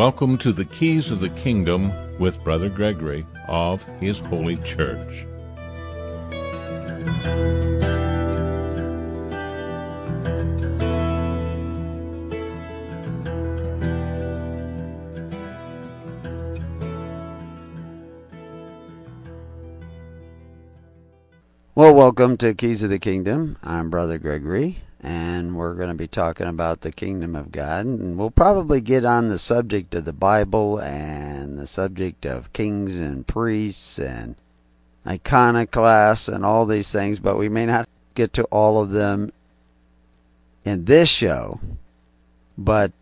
Welcome to the Keys of the Kingdom with Brother Gregory of His Holy Church. Well, welcome to Keys of the Kingdom. I'm Brother Gregory, and we're going to be talking about the Kingdom of God. And we'll probably get on the subject of the Bible and the subject of kings and priests and iconoclasts and all these things, but we may not get to all of them in this show. But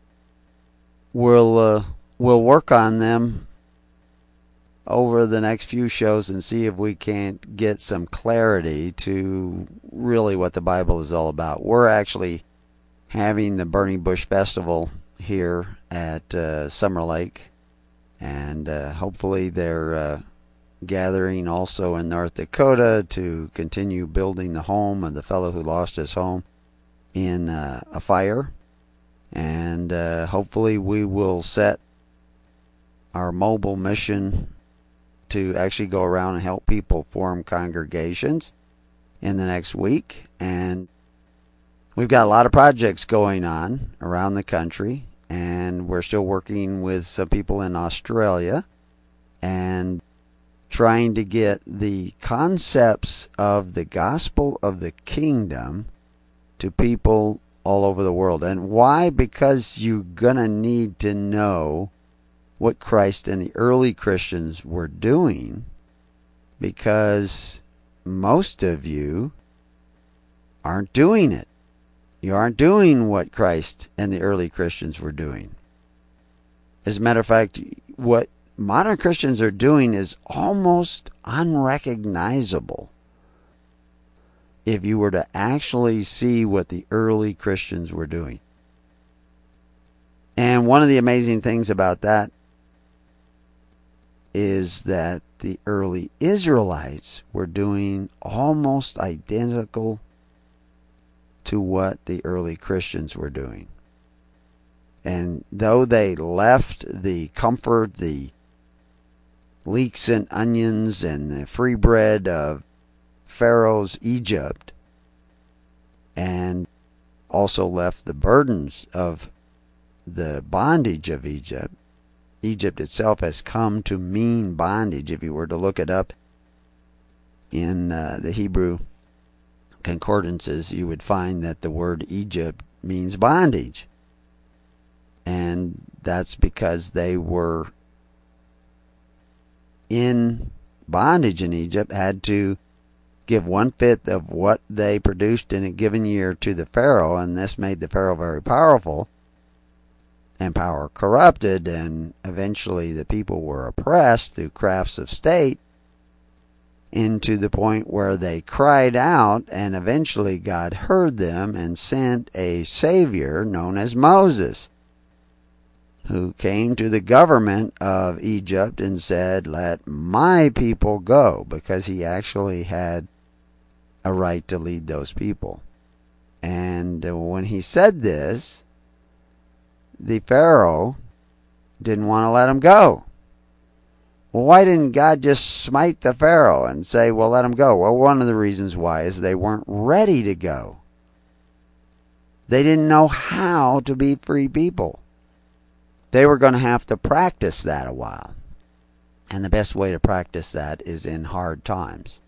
we'll work on them over the next few shows and see if we can't get some clarity to really what the Bible is all about. We're actually having the Burning Bush Festival here at Summer Lake, and hopefully they're gathering also in North Dakota to continue building the home of the fellow who lost his home in a fire. And hopefully we will set our mobile mission to actually go around and help people form congregations in the next week. And we've got a lot of projects going on around the country, and we're still working with some people in Australia and trying to get the concepts of the gospel of the kingdom to people all over the world. And why? Because you're gonna need to know what Christ and the early Christians were doing, because most of you aren't doing it. You aren't doing what Christ and the early Christians were doing. As a matter of fact, what modern Christians are doing is almost unrecognizable if you were to actually see what the early Christians were doing. And one of the amazing things about that is that the early Israelites were doing almost identical to what the early Christians were doing. And though they left the comfort, the leeks and onions, and the free bread of Pharaoh's Egypt, and also left the burdens of the bondage of Egypt, Egypt itself has come to mean bondage. If you were to look it up in the Hebrew concordances, you would find that the word Egypt means bondage. And that's because they were in bondage in Egypt, had to give 1/5 of what they produced in a given year to the Pharaoh, and this made the Pharaoh very powerful. And power corrupted, and eventually the people were oppressed through crafts of state, into the point where they cried out, and eventually God heard them and sent a savior known as Moses, who came to the government of Egypt and said, "Let my people go," because he actually had a right to lead those people. And when he said this, the Pharaoh didn't want to let him go. Well, why didn't God just smite the Pharaoh and say, well, let him go? Well, one of the reasons why is they weren't ready to go. They didn't know how to be free people. They were going to have to practice that a while. And the best way to practice that is in hard times.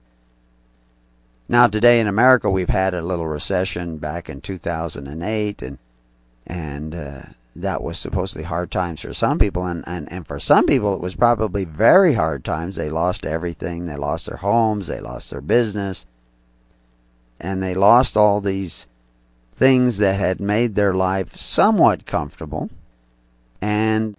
Now, today in America, we've had a little recession back in 2008, and that was supposedly hard times for some people, and for some people it was probably very hard times. They lost everything. They lost their homes, they lost their business, and they lost all these things that had made their life somewhat comfortable. And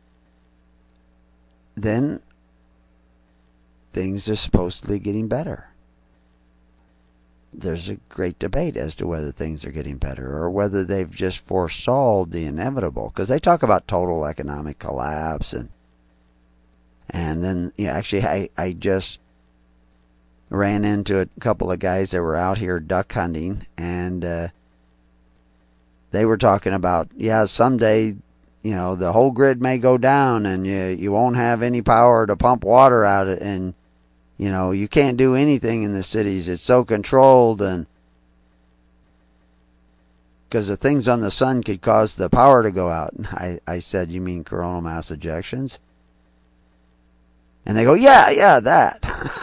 then things are supposedly getting better. There's a great debate as to whether things are getting better or whether they've just forestalled the inevitable, because they talk about total economic collapse, and then actually I just ran into a couple of guys that were out here duck hunting, and they were talking about someday the whole grid may go down and you won't have any power to pump water out of it, and you can't do anything in the cities. It's so controlled, and because the things on the sun could cause the power to go out. And I said, you mean coronal mass ejections? And they go, yeah, that.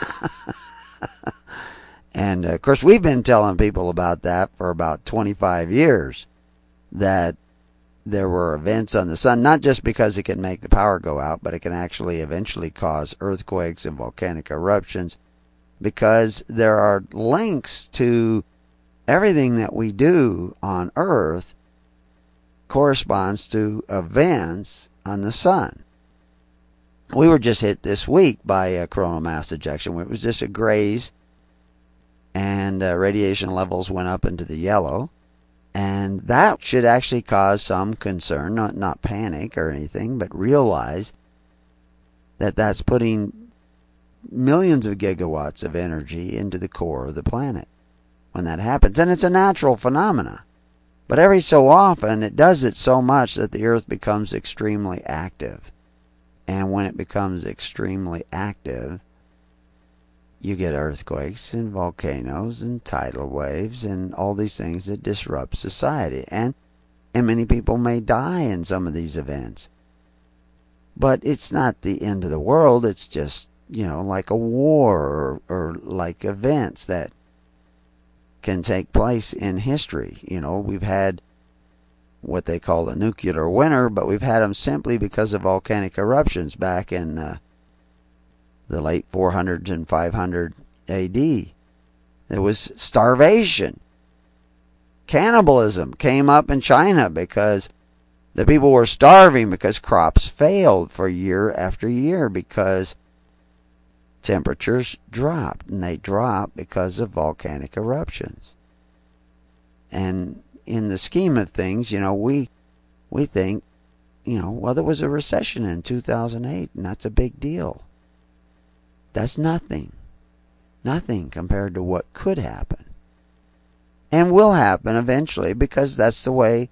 And of course, we've been telling people about that for about 25 years, that there were events on the sun, not just because it can make the power go out, but it can actually eventually cause earthquakes and volcanic eruptions, because there are links to everything that we do on Earth corresponds to events on the sun. We were just hit this week by a coronal mass ejection. It was just a graze, and radiation levels went up into the yellow. And that should actually cause some concern, not panic or anything, but realize that that's putting millions of gigawatts of energy into the core of the planet when that happens. And it's a natural phenomena. But every so often, it does it so much that the Earth becomes extremely active. And when it becomes extremely active, you get earthquakes and volcanoes and tidal waves and all these things that disrupt society. And many people may die in some of these events. But it's not the end of the world. It's just, like a war or like events that can take place in history. We've had what they call a nuclear winter, but we've had them simply because of volcanic eruptions back in the late 400s and 500 AD. There was starvation. Cannibalism came up in China because the people were starving because crops failed for year after year because temperatures dropped, and they dropped because of volcanic eruptions. And in the scheme of things, we think, well, there was a recession in 2008, and that's a big deal. That's nothing. Nothing compared to what could happen. And will happen eventually, because that's the way,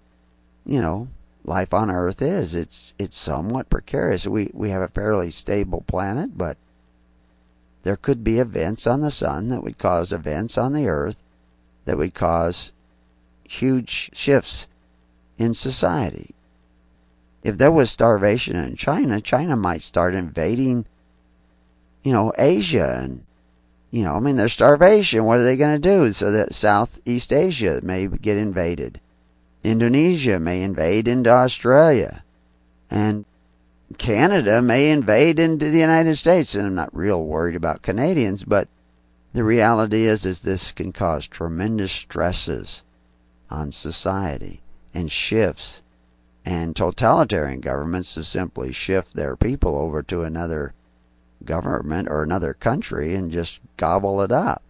life on Earth is. It's somewhat precarious. We have a fairly stable planet, but there could be events on the sun that would cause events on the Earth that would cause huge shifts in society. If there was starvation in China, China might start invading Asia, and there's starvation. What are they going to do? So that Southeast Asia may get invaded. Indonesia may invade into Australia, and Canada may invade into the United States. And I'm not real worried about Canadians, but the reality is this can cause tremendous stresses on society and shifts, and totalitarian governments to simply shift their people over to another government or another country and just gobble it up.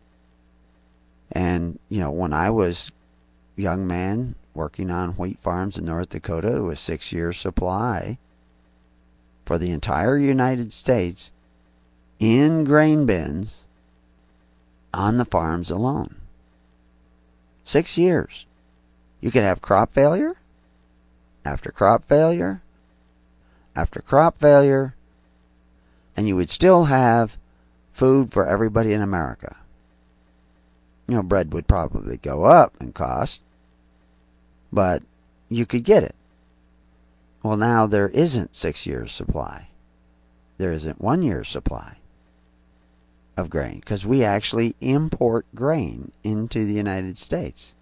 And when I was a young man working on wheat farms in North Dakota, it was 6 years supply for the entire United States in grain bins on the farms alone. 6 years. You could have crop failure after crop failure after crop failure, and you would still have food for everybody in America. Bread would probably go up in cost, but you could get it. Well, now there isn't 6 years supply. There isn't 1 year's supply of grain, because we actually import grain into the United States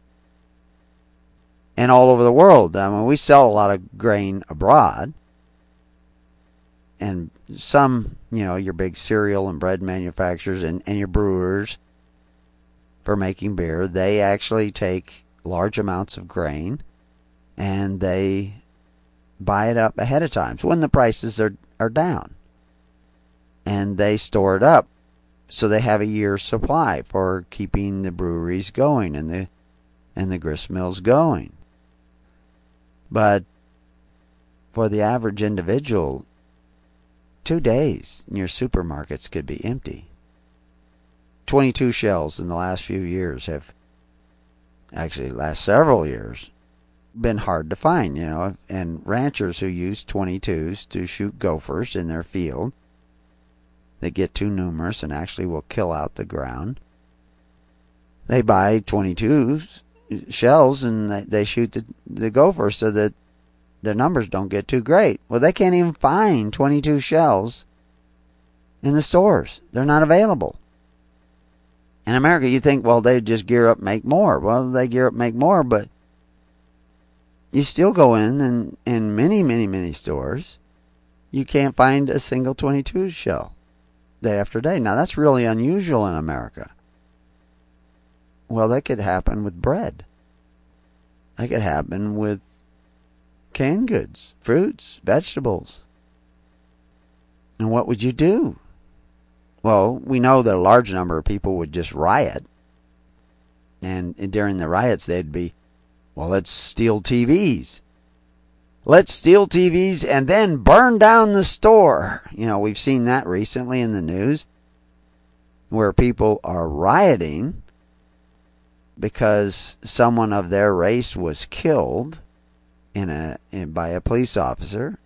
and all over the world. We sell a lot of grain abroad, and some, your big cereal and bread manufacturers and your brewers for making beer, they actually take large amounts of grain and they buy it up ahead of time, so when the prices are down, and they store it up so they have a year's supply for keeping the breweries going and the grist mills going. But for the average individual, 2 days in your supermarkets could be empty. 22 shelves in the last few years last several years, been hard to find, and ranchers who use 22s to shoot gophers in their field, they get too numerous and actually will kill out the ground. They buy 22 shells and they shoot the gopher so that their numbers don't get too great. Well, they can't even find 22 shells in the stores. They're not available. In America, you think, well, they just gear up and make more. Well, they gear up and make more, but you still go in and in many, many, many stores, you can't find a single 22 shell day after day. Now, that's really unusual in America. Well, that could happen with bread. That could happen with canned goods, fruits, vegetables. And what would you do? Well, we know that a large number of people would just riot. And during the riots, they'd be, well, let's steal TVs. Let's steal TVs and then burn down the store. We've seen that recently in the news where people are rioting because someone of their race was killed by a police officer.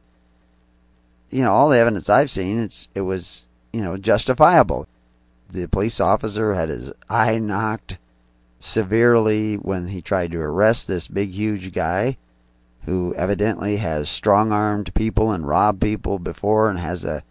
All the evidence I've seen, it was justifiable. The police officer had his eye knocked severely when he tried to arrest this big, huge guy who evidently has strong-armed people and robbed people before and has a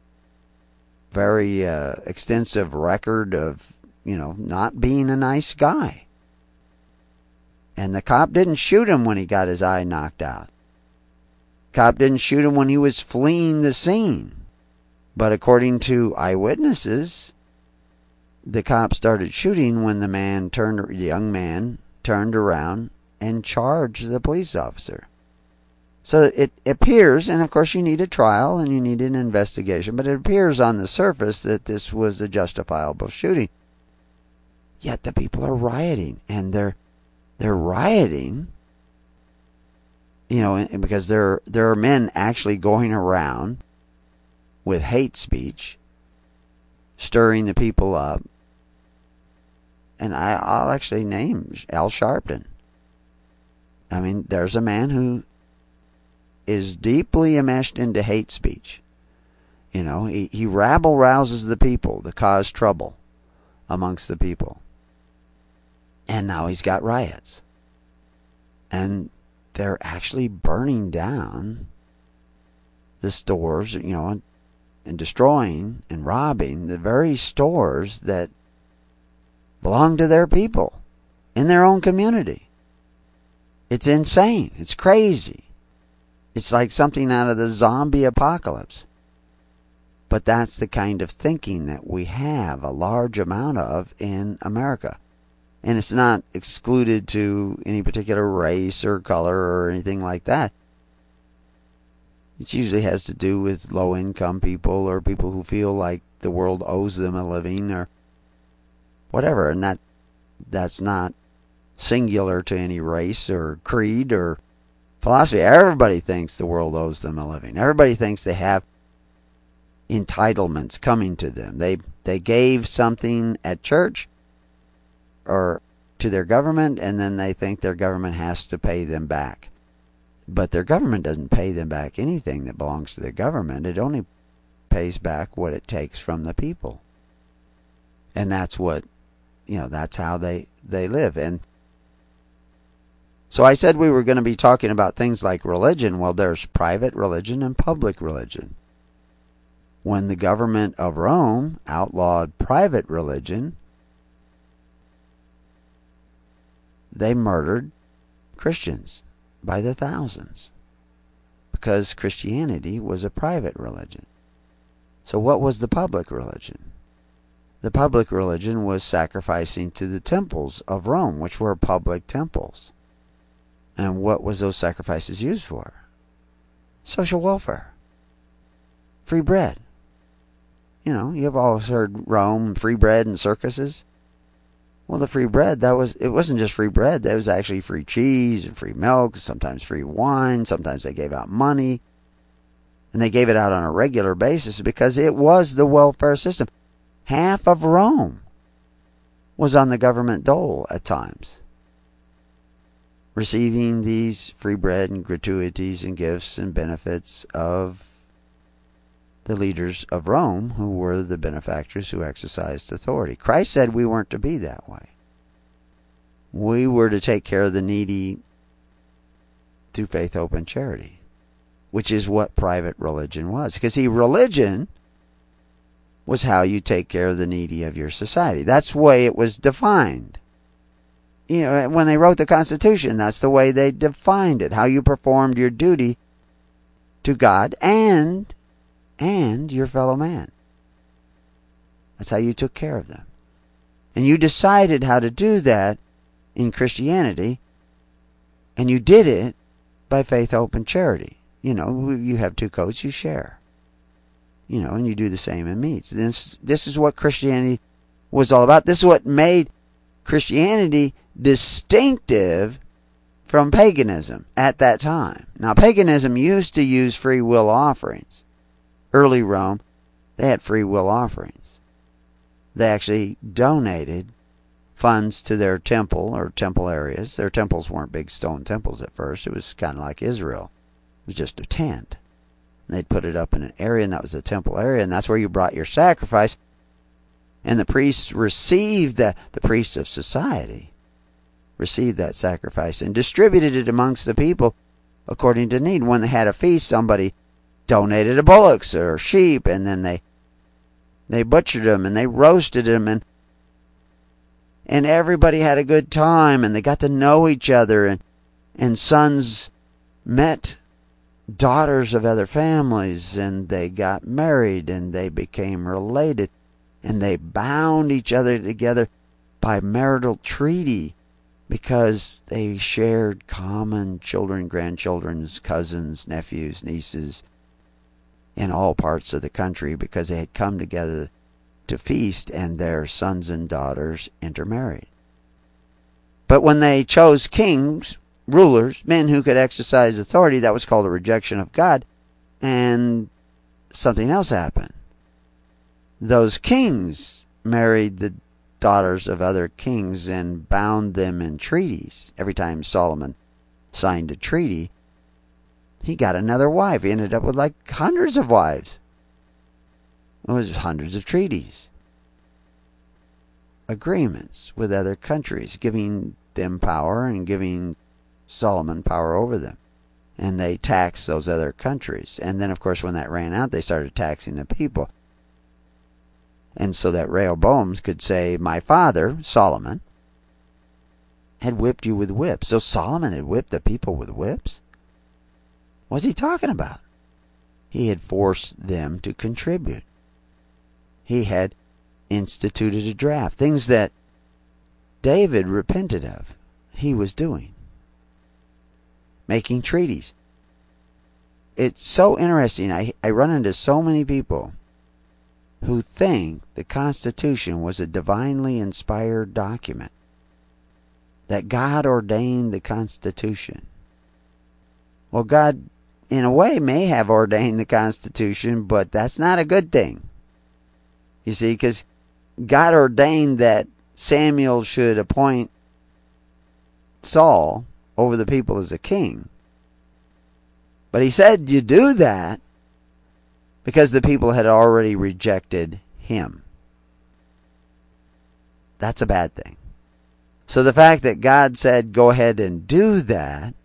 very extensive record of, not being a nice guy. And the cop didn't shoot him when he got his eye knocked out. Cop didn't shoot him when he was fleeing the scene. But according to eyewitnesses, the cop started shooting when the young man turned around and charged the police officer. So it appears, and of course you need a trial and you need an investigation, but it appears on the surface that this was a justifiable shooting. Yet the people are rioting, and they're rioting, because there are men actually going around with hate speech, stirring the people up. And I'll actually name Al Sharpton. I mean, there's a man who is deeply enmeshed into hate speech. He rabble-rouses the people to cause trouble amongst the people. And now he's got riots. And they're actually burning down the stores, and destroying and robbing the very stores that belong to their people in their own community. It's insane. It's crazy. It's like something out of the zombie apocalypse. But that's the kind of thinking that we have a large amount of in America. And it's not excluded to any particular race or color or anything like that. It usually has to do with low-income people or people who feel like the world owes them a living or whatever. And that's not singular to any race or creed or philosophy. Everybody thinks the world owes them a living. Everybody thinks they have entitlements coming to them. They gave something at church or to their government, and then they think their government has to pay them back. But their government doesn't pay them back anything that belongs to their government. It only pays back what it takes from the people. And that's what, that's how they live. And so I said we were going to be talking about things like religion. Well, there's private religion and public religion. When the government of Rome outlawed private religion, they murdered Christians by the thousands because Christianity was a private religion. So what was the public religion? The public religion was sacrificing to the temples of Rome, which were public temples. And what was those sacrifices used for? Social welfare. Free bread. You've always heard Rome, free bread and circuses. Well, the free bread, it wasn't just free bread. There was actually free cheese and free milk, sometimes free wine. Sometimes they gave out money. And they gave it out on a regular basis because it was the welfare system. Half of Rome was on the government dole at times. receiving these free bread and gratuities and gifts and benefits of the leaders of Rome, who were the benefactors who exercised authority. Christ said we weren't to be that way. We were to take care of the needy through faith, hope, and charity, which is what private religion was. Because, see, religion was how you take care of the needy of your society. That's the way it was defined. You know, when they wrote the Constitution, that's the way they defined it, how you performed your duty to God and your fellow man. That's how you took care of them. And you decided how to do that in Christianity, and you did it by faith, hope, and charity. You know, you have two coats, you share. You know, and you do the same in meats. This is what Christianity was all about. This is what made Christianity distinctive from paganism at that time. Now, paganism used to use free will offerings. Early Rome, they had free will offerings. They actually donated funds to their temple or temple areas. Their temples weren't big stone temples at first. It was kind of like Israel. It was just a tent. And they'd put it up in an area, and that was the temple area, and that's where you brought your sacrifice. And the priests received that, the priests of society received that sacrifice and distributed it amongst the people according to need. When they had a feast, somebody donated a bullocks or sheep, and then they butchered them and they roasted them, and everybody had a good time, and they got to know each other, and sons met daughters of other families, and they got married, and they became related, and they bound each other together by marital treaty because they shared common children, grandchildren, cousins, nephews, nieces in all parts of the country, because they had come together to feast, and their sons and daughters intermarried. But when they chose kings, rulers, men who could exercise authority, that was called a rejection of God, and something else happened. Those kings married the daughters of other kings and bound them in treaties. Every time Solomon signed a treaty, he got another wife. He ended up with like hundreds of wives. It was hundreds of treaties. Agreements with other countries, giving them power and giving Solomon power over them. And they taxed those other countries. And then, of course, when that ran out, they started taxing the people. And so that Rehoboam could say, my father, Solomon, had whipped you with whips. So Solomon had whipped the people with whips? What's he talking about? He had forced them to contribute. He had instituted a draft. Things that David repented of, he was doing. Making treaties. It's so interesting. I run into so many people who think the Constitution was a divinely inspired document. That God ordained the Constitution. Well, God, in a way, may have ordained the Constitution, but that's not a good thing. You see, because God ordained that Samuel should appoint Saul over the people as a king. But he said you do that because the people had already rejected him. That's a bad thing. So the fact that God said go ahead and do that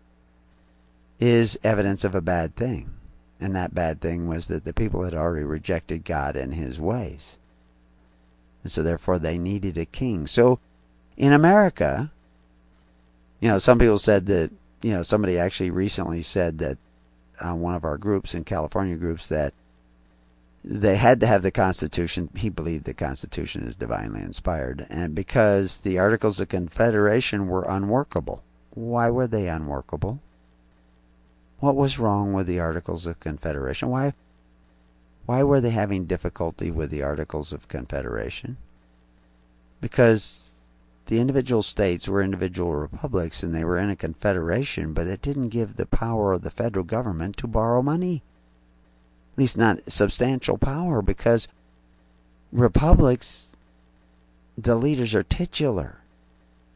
is evidence of a bad thing. And that bad thing was that the people had already rejected God and his ways. And so therefore they needed a king. So in America, some people said that, somebody actually recently said that on one of our groups, in California groups, that they had to have the Constitution. He believed the Constitution is divinely inspired. And because the Articles of Confederation were unworkable. Why were they unworkable? What was wrong with the Articles of Confederation? Why were they having difficulty with the Articles of Confederation? Because the individual states were individual republics and they were in a confederation, but it didn't give the power of the federal government to borrow money. At least not substantial power, because republics, the leaders are titular.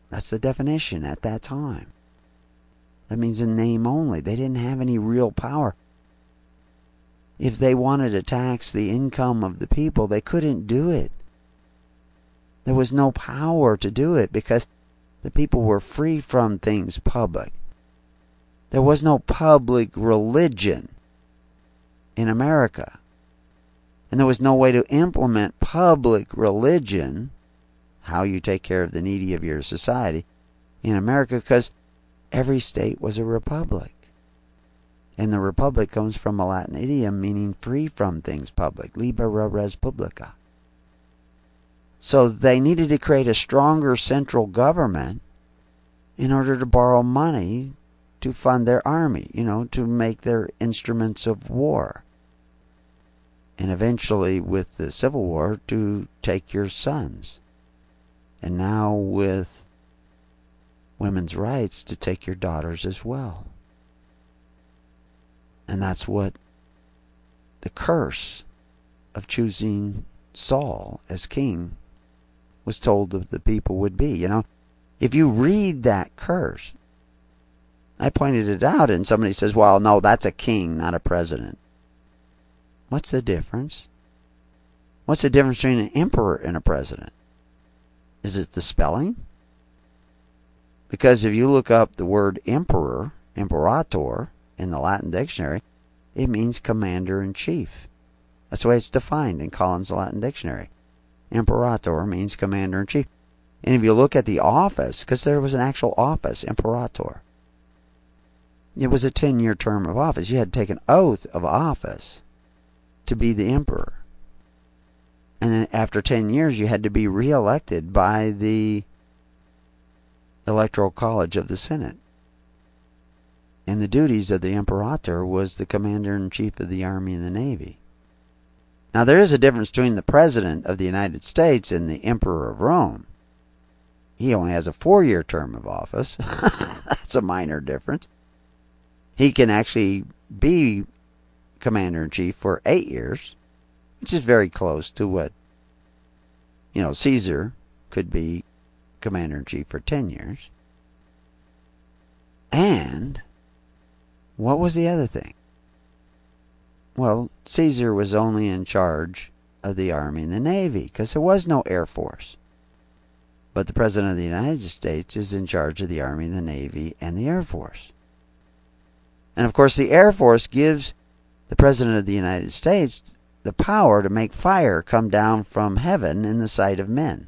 That's the definition at that time. That means in name only. They didn't have any real power. If they wanted to tax the income of the people, they couldn't do it. There was no power to do it because the people were free from things public. There was no public religion in America. And there was no way to implement public religion, how you take care of the needy of your society, in America, because every state was a republic. And the republic comes from a Latin idiom meaning free from things public, libera res publica. So they needed to create a stronger central government in order to borrow money to fund their army, to make their instruments of war. And eventually, with the Civil War, to take your sons. And now with women's rights, to take your daughters as well. And that's what the curse of choosing Saul as king was told of the people would be. If you read that curse, I pointed it out and somebody says, well, no, that's a king, not a president. What's the difference? What's the difference between an emperor and a president? Is it the spelling? Because if you look up the word emperor, imperator, in the Latin dictionary, it means commander-in-chief. That's the way it's defined in Collins' Latin Dictionary. Imperator means commander-in-chief. And if you look at the office, because there was an actual office, imperator, it was a 10-year term of office. You had to take an oath of office to be the emperor. And then after 10 years, you had to be reelected by the Electoral College of the Senate. And the duties of the imperator was the commander-in-chief of the Army and the Navy. Now, there is a difference between the President of the United States and the Emperor of Rome. He only has a 4-year term of office. That's a minor difference. He can actually be commander-in-chief for 8 years, which is very close to what, Caesar could be commander-in-chief for 10 years. And what was the other thing? Well, Caesar was only in charge of the Army and the Navy because there was no Air Force. But the President of the United States is in charge of the Army, the Navy, and the Air Force. And of course, the Air Force gives the President of the United States the power to make fire come down from heaven in the sight of men.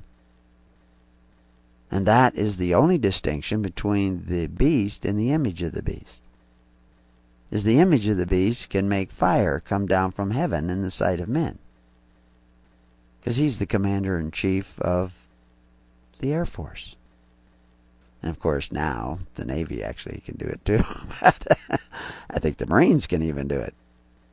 And that is the only distinction between the beast and the image of the beast. Is the image of the beast can make fire come down from heaven in the sight of men. Because he's the commander-in-chief of the Air Force. And of course now the Navy actually can do it too. I think the Marines can even do it.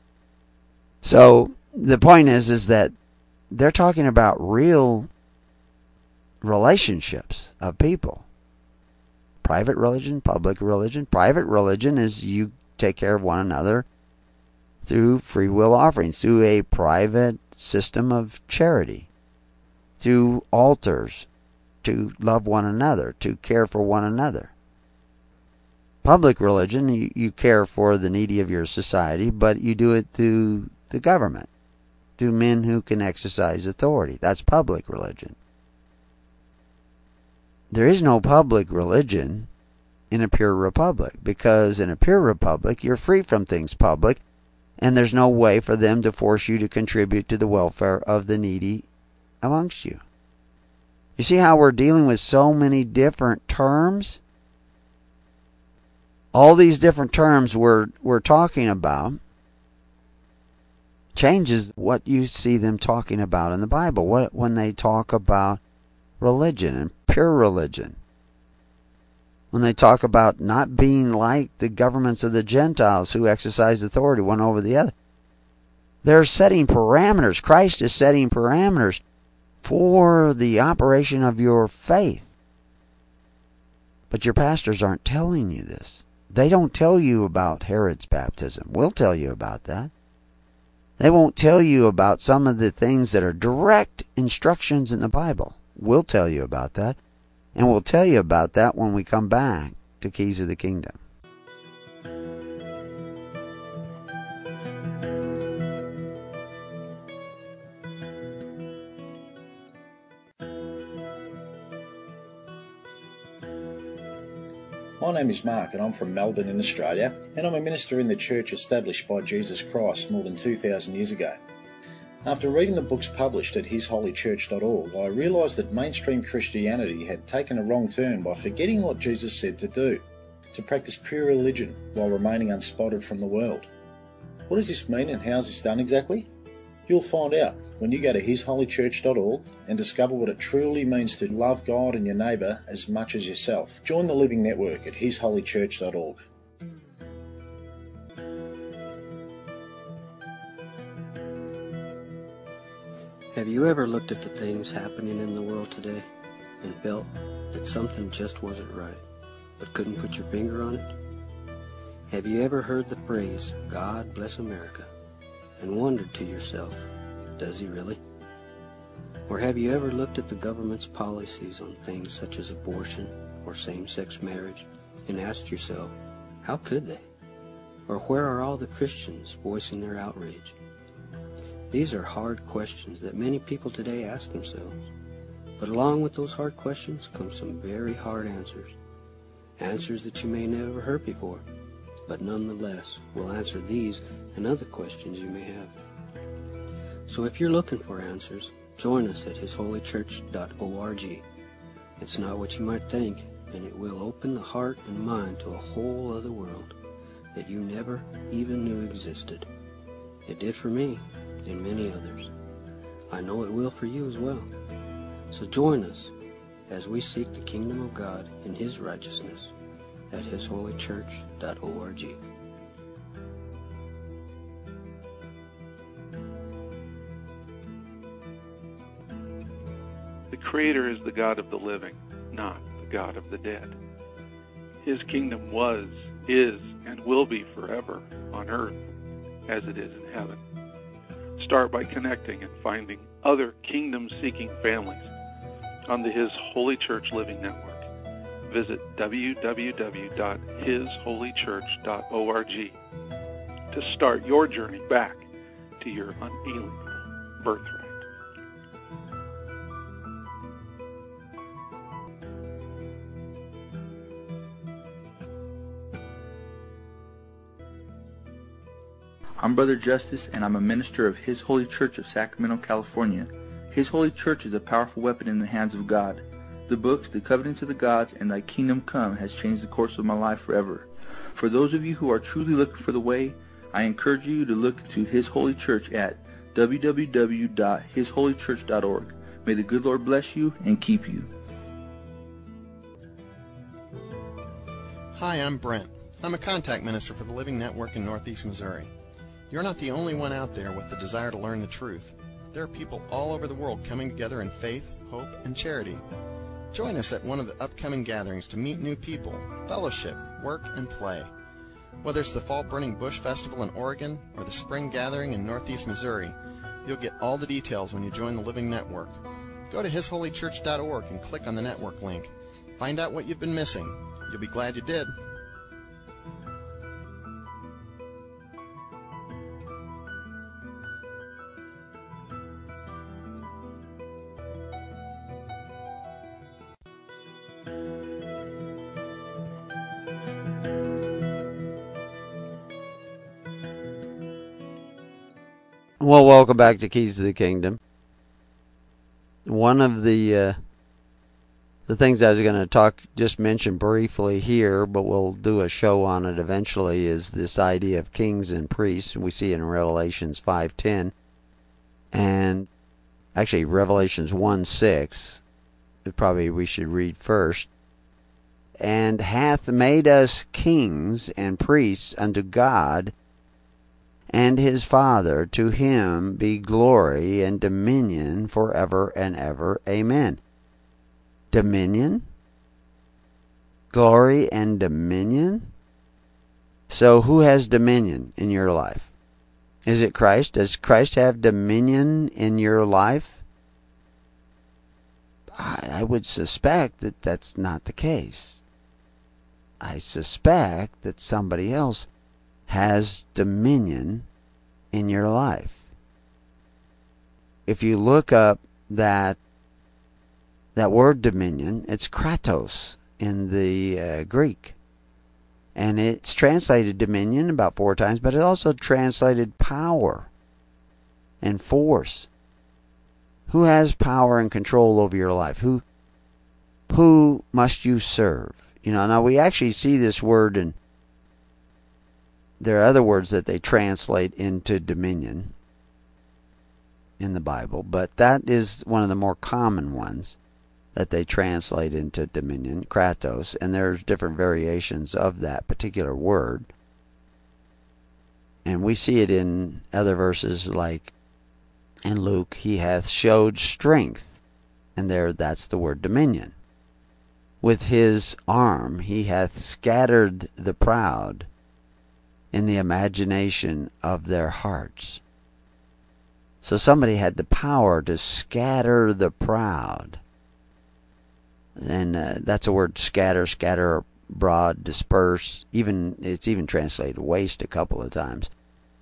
So the point is that they're talking about real relationships of people. Private religion, public religion. Private religion is you take care of one another through free will offerings, through a private system of charity, through altars, to love one another, to care for one another. Public religion, you care for the needy of your society, but you do it through the government, through men who can exercise authority. That's public religion. There is no public religion in a pure republic, because in a pure republic, you're free from things public, and there's no way for them to force you to contribute to the welfare of the needy amongst you. You see how we're dealing with so many different terms? All these different terms we're talking about changes what you see them talking about in the Bible. When they talk about religion and pure religion. When they talk about not being like the governments of the Gentiles who exercise authority one over the other. They're setting parameters. Christ is setting parameters for the operation of your faith. But your pastors aren't telling you this. They don't tell you about Herod's baptism. We'll tell you about that. They won't tell you about some of the things that are direct instructions in the Bible. We'll tell you about that. And we'll tell you about that when we come back to Keys of the Kingdom. My name is Mark and I'm from Melbourne in Australia, and I'm a minister in the church established by Jesus Christ more than 2,000 years ago. After reading the books published at hisholychurch.org, I realised that mainstream Christianity had taken a wrong turn by forgetting what Jesus said to do, to practice pure religion while remaining unspotted from the world. What does this mean and how is this done exactly? You'll find out when you go to hisholychurch.org and discover what it truly means to love God and your neighbour as much as yourself. Join the Living Network at hisholychurch.org. Have you ever looked at the things happening in the world today and felt that something just wasn't right, but couldn't put your finger on it? Have you ever heard the phrase, "God bless America," and wondered to yourself, does he really? Or have you ever looked at the government's policies on things such as abortion or same-sex marriage and asked yourself, how could they? Or where are all the Christians voicing their outrage? These are hard questions that many people today ask themselves. But along with those hard questions come some very hard answers. Answers that you may never heard before, but nonetheless will answer these and other questions you may have. So if you're looking for answers, join us at hisholychurch.org. It's not what you might think, and it will open the heart and mind to a whole other world that you never even knew existed. It did for me and many others. I know it will for you as well. So join us as we seek the kingdom of God and His righteousness at hisholychurch.org. The Creator is the God of the living, not the God of the dead. His kingdom was, is, and will be forever on earth as it is in heaven. Start by connecting and finding other kingdom-seeking families on the His Holy Church Living Network. Visit www.hisholychurch.org to start your journey back to your unalienable birthright. I'm Brother Justice, and I'm a minister of His Holy Church of Sacramento, California. His Holy Church is a powerful weapon in the hands of God. The books, The Covenants of the Gods, and Thy Kingdom Come has changed the course of my life forever. For those of you who are truly looking for the way, I encourage you to look to His Holy Church at www.hisholychurch.org. May the good Lord bless you and keep you. Hi, I'm Brent. I'm a contact minister for the Living Network in Northeast Missouri. You're not the only one out there with the desire to learn the truth. There are people all over the world coming together in faith, hope, and charity. Join us at one of the upcoming gatherings to meet new people, fellowship, work, and play. Whether it's the Fall Burning Bush Festival in Oregon or the Spring Gathering in Northeast Missouri, you'll get all the details when you join the Living Network. Go to hisholychurch.org and click on the network link. Find out what you've been missing. You'll be glad you did. Well, welcome back to Keys to the Kingdom. One of the things I was going to just mention briefly here, but we'll do a show on it eventually, is this idea of kings and priests. We see it in Revelations 5:10, and actually Revelations 1:6. Probably we should read first. And hath made us kings and priests unto God and His Father. To Him be glory and dominion forever and ever. Amen. Dominion? Glory and dominion? So who has dominion in your life? Is it Christ? Does Christ have dominion in your life? I would suspect that that's not the case. I suspect that somebody else has dominion in your life. If you look up that word dominion, it's kratos in the Greek. And it's translated dominion about 4 times, but it also translated power and force. Who has power and control over your life? Who must you serve? Now we actually see this word, and there are other words that they translate into dominion in the Bible, but that is one of the more common ones that they translate into dominion, kratos, and there's different variations of that particular word. And we see it in other verses, like in Luke, he hath showed strength, and that's the word dominion. With his arm he hath scattered the proud in the imagination of their hearts. So somebody had the power to scatter the proud. And that's a word, scatter abroad, disperse. It's even translated waste a couple of times.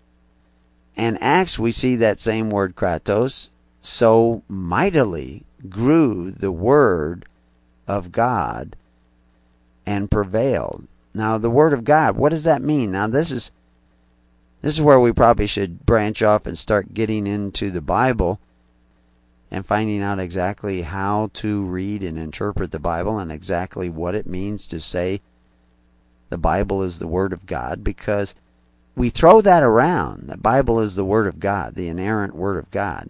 And Acts, we see that same word, kratos. So mightily grew the word of God and prevailed. Now, the word of God, what does that mean? Now, this is where we probably should branch off and start getting into the Bible and finding out exactly how to read and interpret the Bible and exactly what it means to say the Bible is the Word of God, because we throw that around. The Bible is the Word of God, the inerrant Word of God.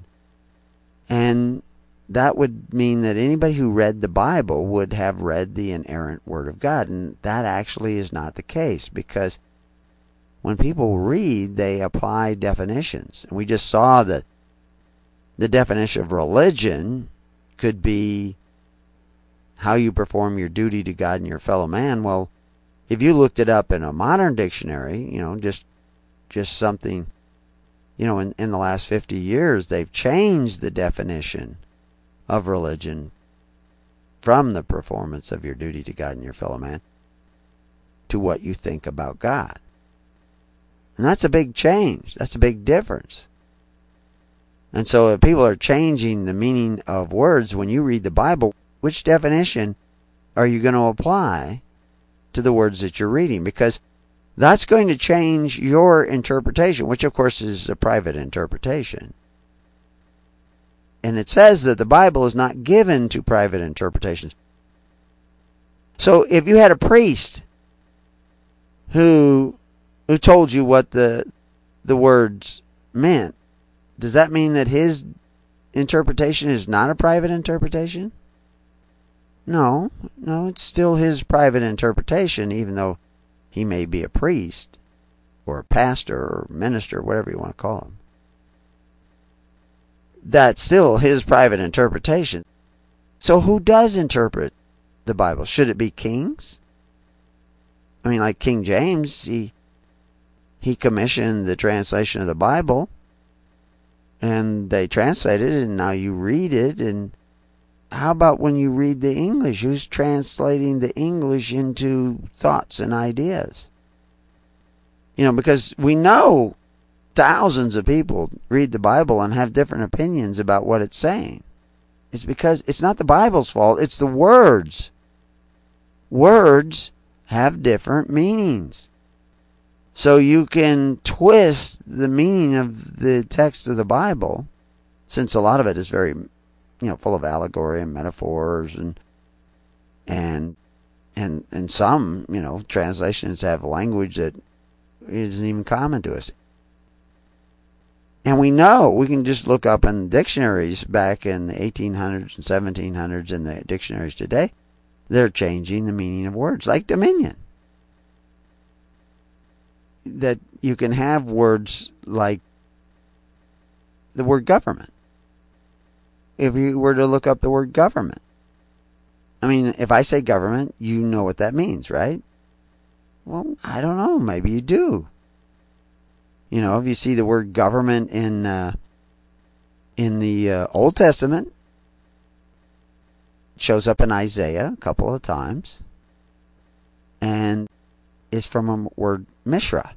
And that would mean that anybody who read the Bible would have read the inerrant Word of God. And that actually is not the case, because when people read, they apply definitions. And we just saw that the definition of religion could be how you perform your duty to God and your fellow man. Well, if you looked it up in a modern dictionary, just something, in the last 50 years, they've changed the definition of religion from the performance of your duty to God and your fellow man to what you think about God. And that's a big change. That's a big difference. And so if people are changing the meaning of words when you read the Bible, which definition are you going to apply to the words that you're reading? Because that's going to change your interpretation, which of course is a private interpretation. And it says that the Bible is not given to private interpretations. So if you had a priest who told you what the words meant, does that mean that his interpretation is not a private interpretation? No, it's still his private interpretation, even though he may be a priest or a pastor or minister, whatever you want to call him. That's still his private interpretation. So who does interpret the Bible? Should it be kings? I mean, like King James, he commissioned the translation of the Bible, and they translated it, and now you read it. And how about when you read the English? Who's translating the English into thoughts and ideas? Because we know thousands of people read the Bible and have different opinions about what it's saying. It's because it's not the Bible's fault, it's the words. Words have different meanings. So you can twist the meaning of the text of the Bible, since a lot of it is very, full of allegory and metaphors, and some, translations have language that isn't even common to us. And we can just look up in dictionaries back in the 1800s and 1700s and the dictionaries today, they're changing the meaning of words, like dominion. That you can have words like the word government. If you were to look up the word government, I mean, if I say government, you know what that means, right? Well, I don't know. Maybe you do. If you see the word government in the Old Testament, shows up in Isaiah a couple of times, and is from a word Mishra,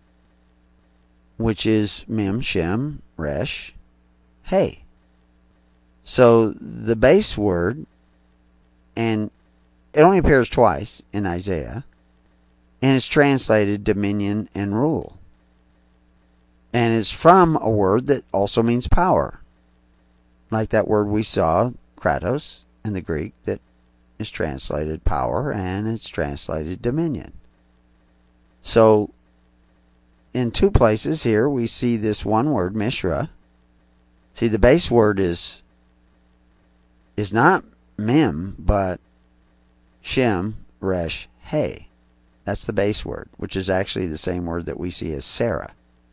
which is Mem, Shem, Resh, Hey. So the base word, and it only appears twice in Isaiah, and it's translated dominion and rule. And it's from a word that also means power, like that word we saw, kratos, in the Greek, that is translated power, and it's translated dominion. So in two places here we see this one word, Mishra. See, the base word is not Mem, but Shem, Resh, Hey. That's the base word, which is actually the same word that we see as Sarah.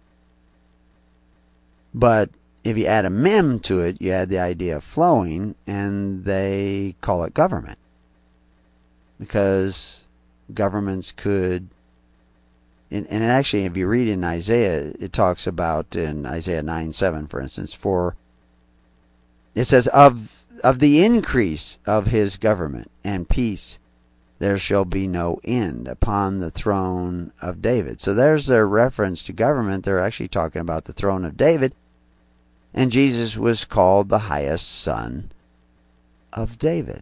But if you add a Mem to it, you add the idea of flowing, and they call it government. Because governments could, and actually if you read in Isaiah, it talks about, in Isaiah 9:7, for instance, it says, of the increase of his government and peace there shall be no end upon the throne of David. So there's their reference to government. They're actually talking about the throne of David. And Jesus was called the highest son of David.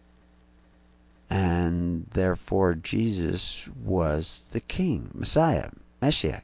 And therefore Jesus was the king, Messiah, Messiah.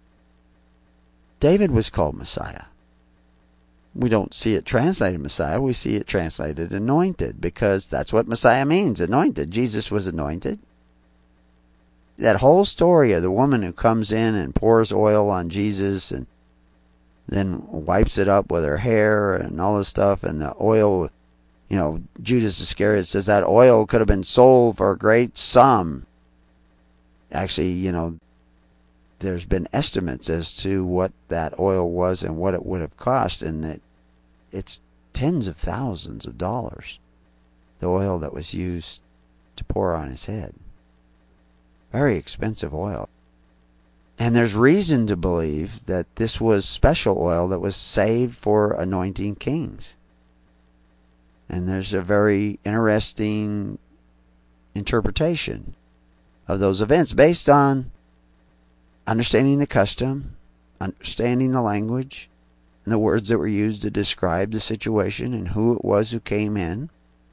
David was called Messiah. We don't see it translated Messiah. We see it translated anointed, because that's what Messiah means, anointed. Jesus was anointed. That whole story of the woman who comes in and pours oil on Jesus and then wipes it up with her hair and all this stuff, and the oil, Judas Iscariot says that oil could have been sold for a great sum. Actually, there's been estimates as to what that oil was and what it would have cost, and that it's tens of thousands of dollars, the oil that was used to pour on his head. Very expensive oil. And there's reason to believe that this was special oil that was saved for anointing kings. And there's a very interesting interpretation of those events based on understanding the custom, understanding the language, and the words that were used to describe the situation, and who it was who came in,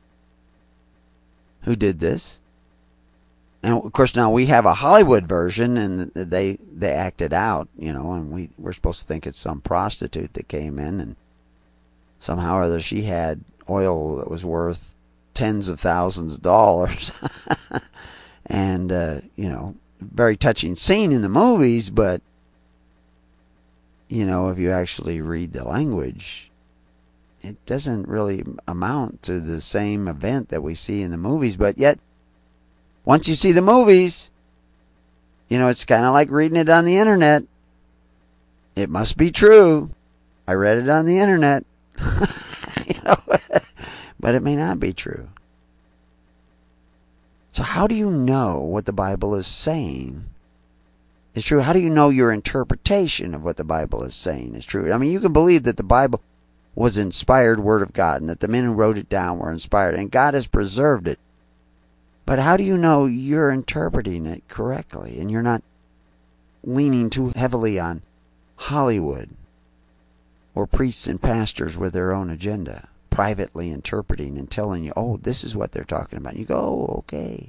who did this. And of course now we have a Hollywood version, and they act it out, and we're supposed to think it's some prostitute that came in, and somehow or other she had oil that was worth tens of thousands of dollars. And, very touching scene in the movies, but if you actually read the language, it doesn't really amount to the same event that we see in the movies. But yet, once you see the movies, it's kind of like reading it on the internet. It must be true. I read it on the internet. But it may not be true. So how do you know what the Bible is saying is true? How do you know your interpretation of what the Bible is saying is true? I mean, you can believe that the Bible was inspired Word of God, and that the men who wrote it down were inspired, and God has preserved it. But how do you know you're interpreting it correctly, and you're not leaning too heavily on Hollywood or priests and pastors with their own agenda, privately interpreting and telling you, oh, this is what they're talking about. And you go, oh, okay.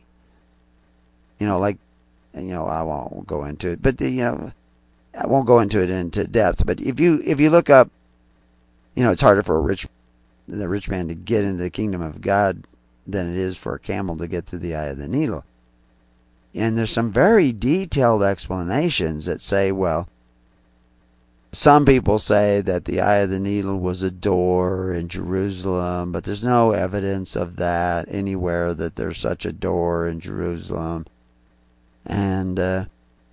I won't go into it, but I won't go into it into depth. But if you look up, it's harder for the rich man to get into the kingdom of God than it is for a camel to get to the eye of the needle. And there's some very detailed explanations that say, well, some people say that the eye of the needle was a door in Jerusalem, but there's no evidence of that anywhere, that there's such a door in Jerusalem. And that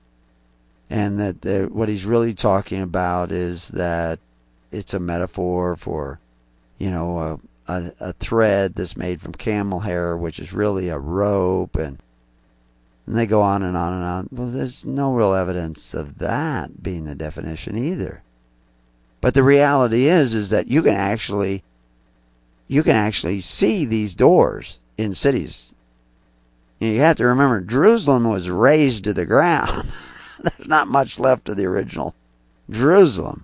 what he's really talking about is that it's a metaphor for, a thread that's made from camel hair, which is really a rope, and they go on and on and on. Well, there's no real evidence of that being the definition either. But the reality is that you you can actually see these doors in cities. You have to remember, Jerusalem was razed to the ground. There's not much left of the original Jerusalem.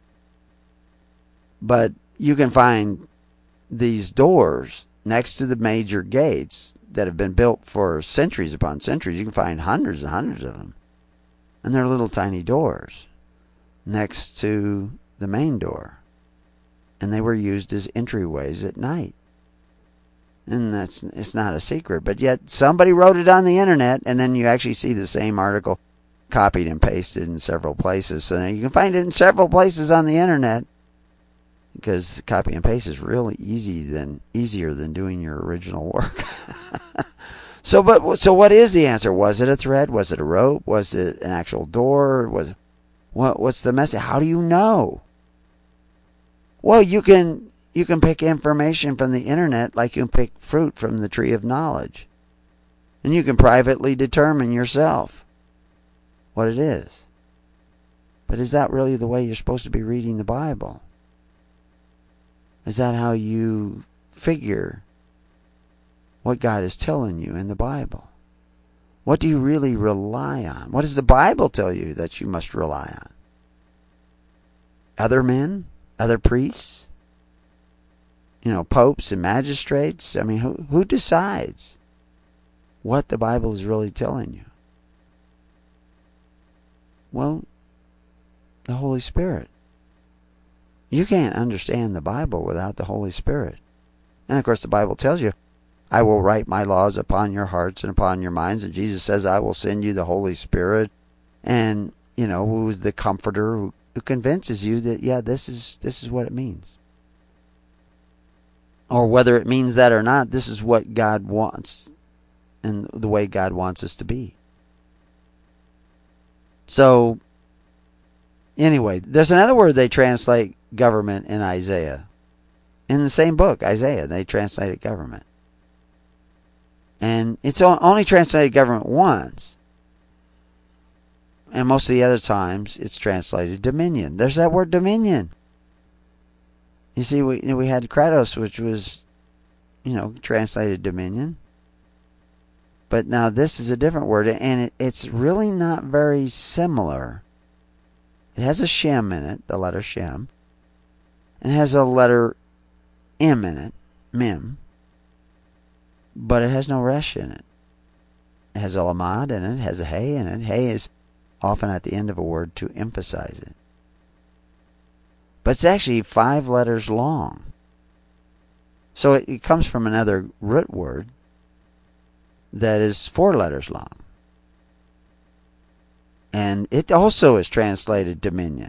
But you can find these doors next to the major gates that have been built for centuries upon centuries. You can find hundreds and hundreds of them. And they're little tiny doors next to the main door. And they were used as entryways at night. And it's not a secret. But yet somebody wrote it on the internet, and then you actually see the same article copied and pasted in several places. So you can find it in several places on the internet, because copy and paste is really easier than doing your original work. So what is the answer? Was it a thread? Was it a rope? Was it an actual door? What's the message? How do you know? Well, you can pick information from the internet like you can pick fruit from the tree of knowledge. And you can privately determine yourself what it is. But is that really the way you're supposed to be reading the Bible? Is that how you figure what God is telling you in the Bible? What do you really rely on? What does the Bible tell you that you must rely on? Other men? Other priests? Popes and magistrates? I mean, who decides what the Bible is really telling you? Well, the Holy Spirit. You can't understand the Bible without the Holy Spirit. And of course the Bible tells you, I will write my laws upon your hearts and upon your minds. And Jesus says, I will send you the Holy Spirit. And, who is the comforter who convinces you that, yeah, this is what it means. Or whether it means that or not, this is what God wants and the way God wants us to be. So, anyway, there's another word they translate government in Isaiah. In the same book, Isaiah, they translated government. And it's only translated government once. And most of the other times, it's translated dominion. There's that word dominion. You see, we had Kratos, which was, translated dominion. But now this is a different word, and it's really not very similar. It has a shem in it, the letter shem. And it has a letter M in it, mem. But it has no resh in it. It has a lamad in it, has a hay in it. Hay is often at the end of a word to emphasize it. But it's actually 5 letters long. So it comes from another root word that is 4 letters long. And it also is translated dominion.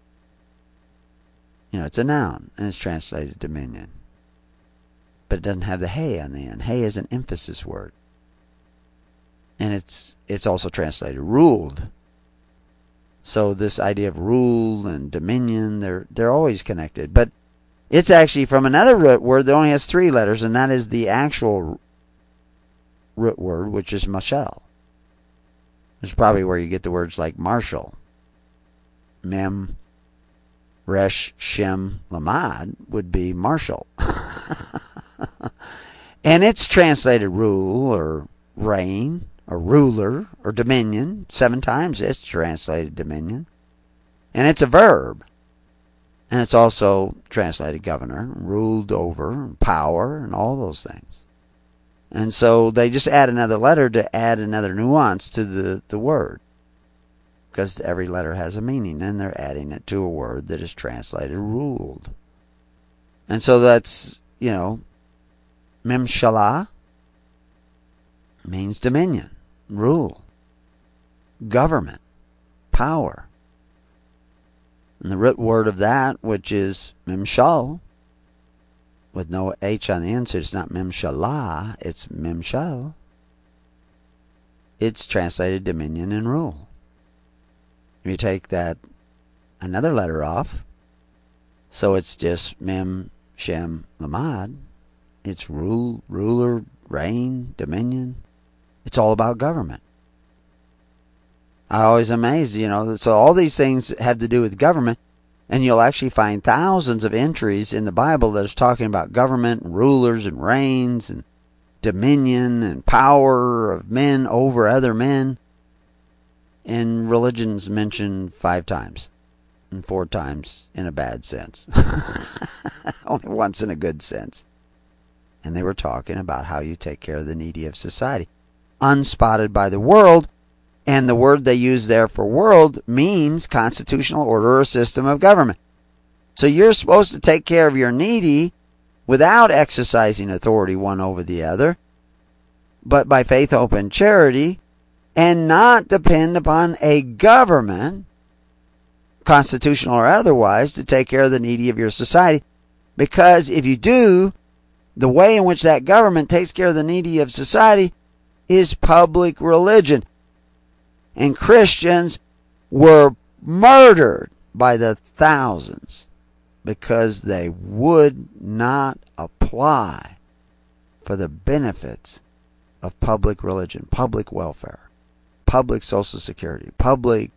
It's a noun, and it's translated dominion. But it doesn't have the hay on the end. Hay is an emphasis word. And it's also translated ruled. So this idea of rule and dominion, they're always connected. But it's actually from another root word that only has 3 letters, and that is the actual root word, which is mashal. It's probably where you get the words like marshal. Mem, resh, shem, lamad would be marshal. And it's translated rule or reign or ruler or dominion. 7 times it's translated dominion. And it's a verb. And it's also translated governor, ruled over, power, and all those things. And so they just add another letter to add another nuance to the word. Because every letter has a meaning, and they're adding it to a word that is translated ruled. And so that's, memshalah means dominion, rule, government, power. And the root word of that, which is memshal, with no H on the end, so it's not memshalah, it's memshal. It's translated dominion and rule. If you take that another letter off, so it's just mem, shem, lamad. It's rule, ruler, reign, dominion. It's all about government. I always amazed, so all these things have to do with government. And you'll actually find thousands of entries in the Bible that is talking about government and rulers and reigns and dominion and power of men over other men. And religion's mentioned 5 times. And 4 times in a bad sense. Only once in a good sense. And they were talking about how you take care of the needy of society. Unspotted by the world. And the word they use there for world means constitutional order or system of government. So you're supposed to take care of your needy without exercising authority one over the other, but by faith, hope, and charity, and not depend upon a government, constitutional or otherwise, to take care of the needy of your society. Because if you do, the way in which that government takes care of the needy of society is public religion. And Christians were murdered by the thousands because they would not apply for the benefits of public religion, public welfare, public social security, public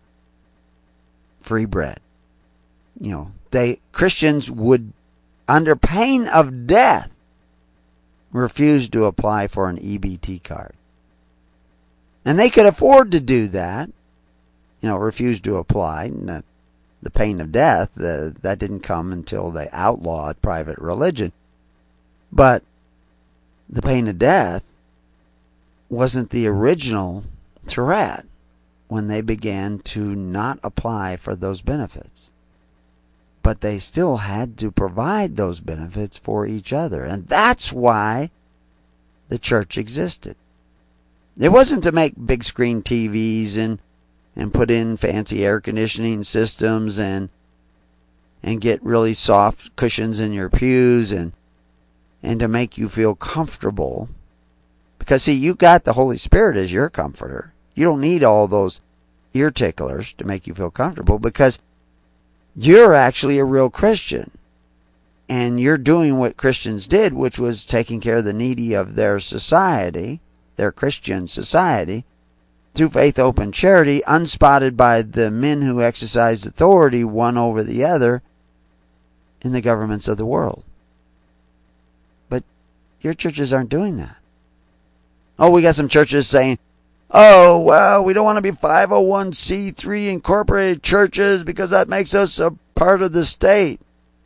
free bread. Christians would, under pain of death, refuse to apply for an EBT card. And they could afford to do that, refuse to apply. And the pain of death, that didn't come until they outlawed private religion. But the pain of death wasn't the original threat when they began to not apply for those benefits. But they still had to provide those benefits for each other. And that's why the church existed. It wasn't to make big screen TVs and put in fancy air conditioning systems and get really soft cushions in your pews and to make you feel comfortable. Because see, you got the Holy Spirit as your comforter. You don't need all those ear ticklers to make you feel comfortable, because you're actually a real Christian. And you're doing what Christians did, which was taking care of the needy of their society, their Christian society, through faith, hope, and charity, unspotted by the men who exercised authority one over the other in the governments of the world. But your churches aren't doing that. Oh, we got some churches saying, oh, well, we don't want to be 501c3 incorporated churches because that makes us a part of the state.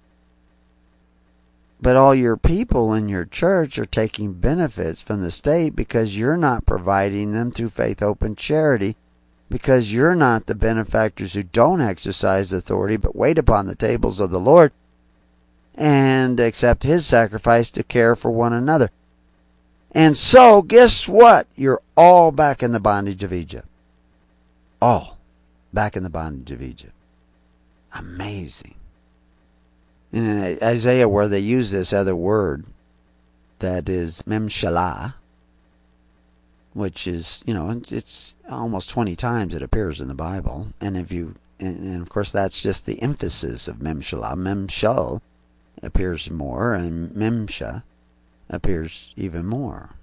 But all your people in your church are taking benefits from the state because you're not providing them through faith, hope, and charity, because you're not the benefactors who don't exercise authority but wait upon the tables of the Lord and accept His sacrifice to care for one another. And so, guess what? You're all back in the bondage of Egypt. All back in the bondage of Egypt. Amazing. And in Isaiah, where they use this other word that is memshalah, which is, it's almost 20 times it appears in the Bible. And and of course that's just the emphasis of memshalah. Memshal appears more, and memsha appears even more.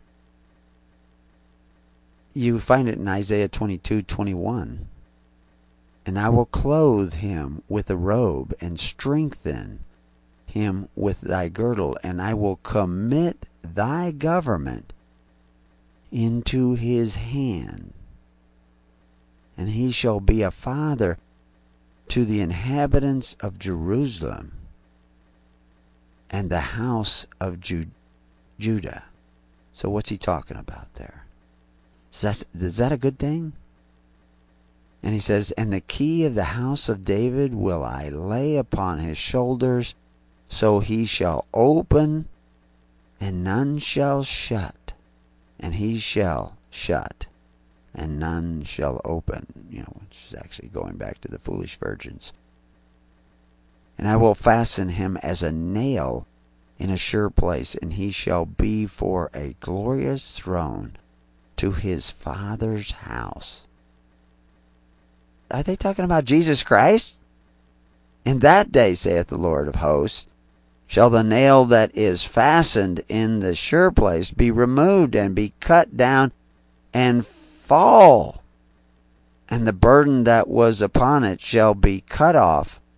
You find it in Isaiah 22:21. And I will clothe him with a robe and strengthen him with thy girdle, and I will commit thy government into his hand. And he shall be a father to the inhabitants of Jerusalem and the house of Judah. So what's he talking about there? Is that a good thing? And he says, and the key of the house of David will I lay upon his shoulders, so he shall open, and none shall shut, and he shall shut, and none shall open. Which is actually going back to the foolish virgins. And I will fasten him as a nail in a sure place, and he shall be for a glorious throne to his father's house. Are they talking about Jesus Christ? In that day, saith the Lord of hosts, shall the nail that is fastened in the sure place be removed and be cut down and fall, and the burden that was upon it shall be cut off,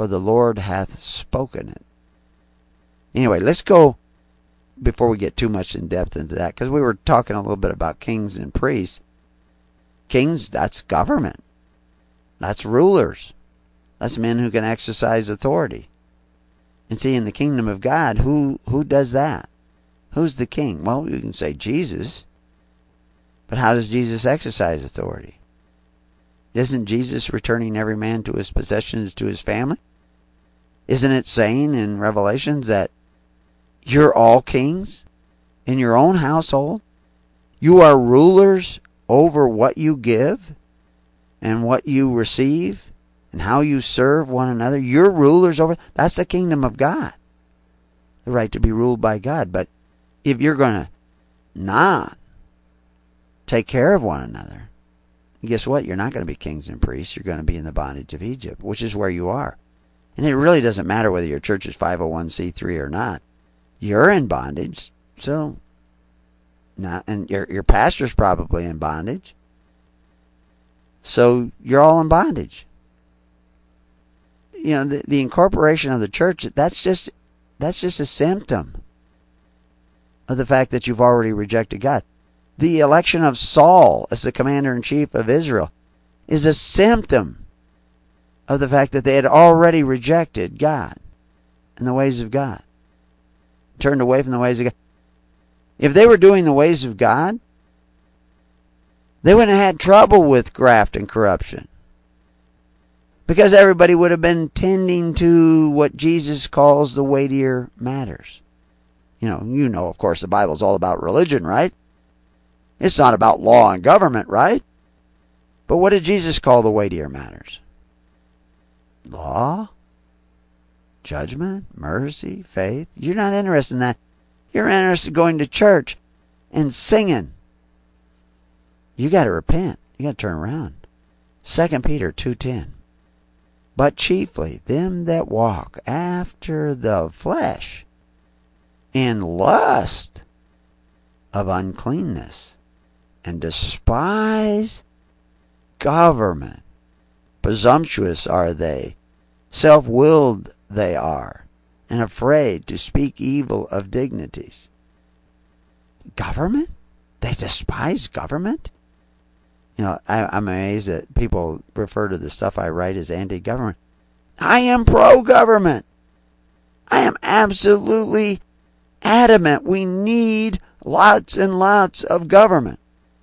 for the Lord hath spoken it. Anyway, let's go, before we get too much in depth into that, because we were talking a little bit about kings and priests. Kings, that's government. That's rulers. That's men who can exercise authority. And see, in the kingdom of God, who does that? Who's the king? Well, you can say Jesus. But how does Jesus exercise authority? Isn't Jesus returning every man to his possessions, to his family? Isn't it saying in Revelations that you're all kings in your own household? You are rulers over what you give and what you receive and how you serve one another. You're rulers over. That's the kingdom of God. The right to be ruled by God. But if you're going to not take care of one another, guess what? You're not going to be kings and priests. You're going to be in the bondage of Egypt, which is where you are. And it really doesn't matter whether your church is 501c3 or not. You're in bondage. So, and your pastor's probably in bondage. So you're all in bondage. You know, the incorporation of the church, that's just a symptom of the fact that you've already rejected God. The election of Saul as the commander-in-chief of Israel is a symptom of the fact that they had already rejected God and the ways of God. Turned away from the ways of God. If they were doing the ways of God, they wouldn't have had trouble with graft and corruption. Because everybody would have been tending to what Jesus calls the weightier matters. You know, of course, the Bible's all about religion, right? It's not about law and government, right? But what did Jesus call the weightier matters? Law, judgment, mercy, faith. You're not interested in that. You're interested in going to church and singing. You got to repent. You got to turn around. 2 Peter 2:10. But chiefly them that walk after the flesh in lust of uncleanness and despise government. Presumptuous are they, self-willed they are, and afraid to speak evil of dignities. Government? They despise government? You know, I'm amazed that people refer to the stuff I write as anti-government. I am pro-government. I am absolutely adamant we need lots and lots of government.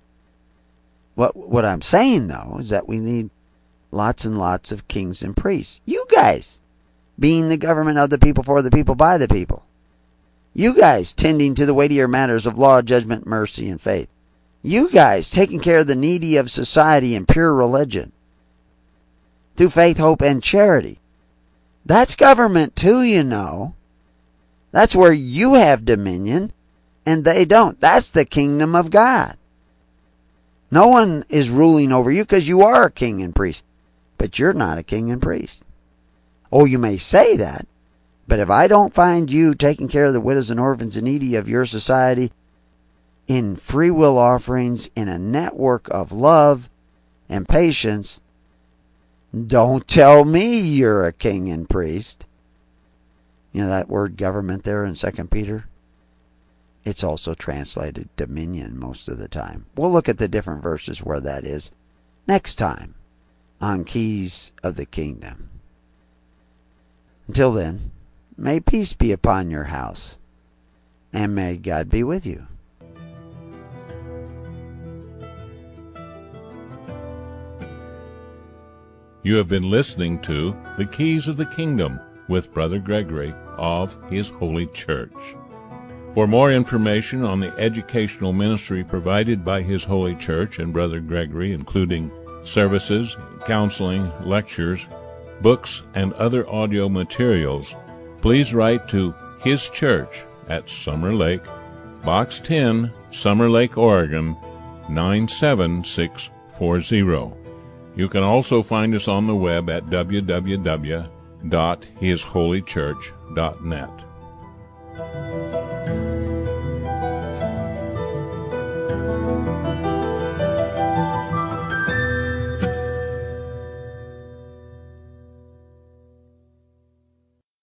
What I'm saying, though, is that we need lots and lots of kings and priests. You guys, being the government of the people, for the people, by the people. You guys tending to the weightier matters of law, judgment, mercy, and faith. You guys taking care of the needy of society and pure religion. Through faith, hope, and charity. That's government too, you know. That's where you have dominion and they don't. That's the kingdom of God. No one is ruling over you because you are a king and priest. But you're not a king and priest. Oh, you may say that. But if I don't find you taking care of the widows and orphans and needy of your society in free will offerings, in a network of love and patience, don't tell me you're a king and priest. You know that word government there in 2 Peter? It's also translated dominion most of the time. We'll look at the different verses where that is next time on Keys of the Kingdom. Until then, may peace be upon your house, and may God be with you. You have been listening to The Keys of the Kingdom with Brother Gregory of His Holy Church. For more information on the educational ministry provided by His Holy Church and Brother Gregory, including services, counseling, lectures, books, and other audio materials, please write to His Church at Summer Lake, Box 10, Summer Lake, Oregon, 97640. You can also find us on the web at www.hisholychurch.net.